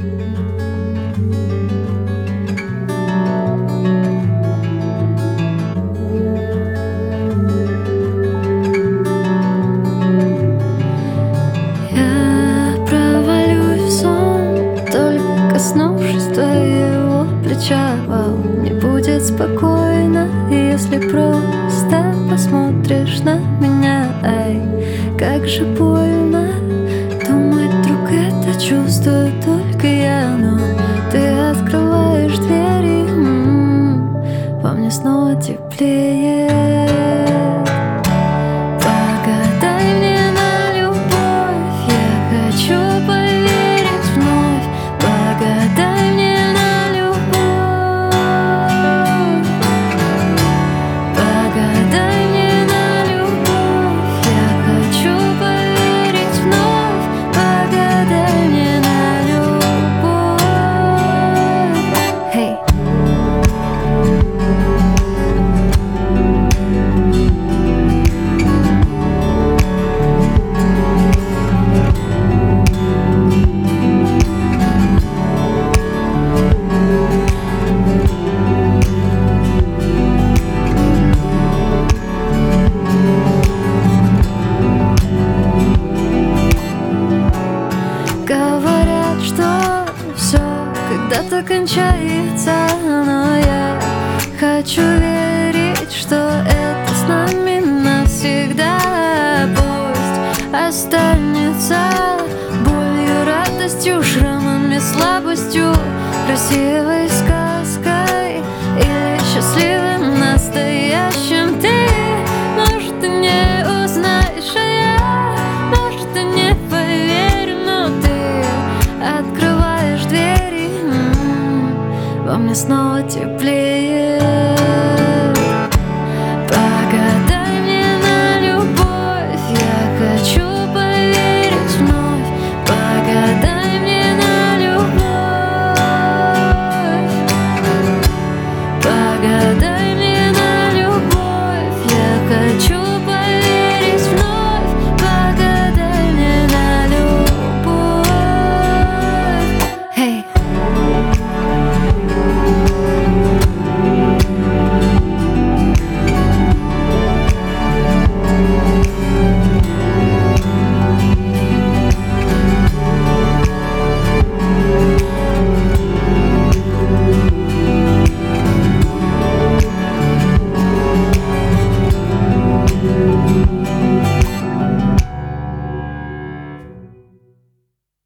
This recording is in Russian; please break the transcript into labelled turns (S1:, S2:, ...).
S1: Я провалюсь в сон, только коснувшись твоего плеча. Не будет спокойно, если просто посмотришь на меня. Ай, как же больно думать, вдруг это чувствую только я. Но ты открываешь двери, во мне снова теплее. Погадай мне на любовь, я хочу поверить вновь. Погадай мне на любовь, погадай мне на любовь, я хочу поверить вновь. Погадай мне на любовь. Hey. Говорят, что все когда-то кончается, но я хочу верить, что это с нами навсегда. Пусть останется болью, радостью, шрамами, слабостью, красивой сказкой или счастливым настоящим. Ты, может, ты не узнаешь, а я, может, и не поверю, но ты открываешь двери, во мне снова теплее.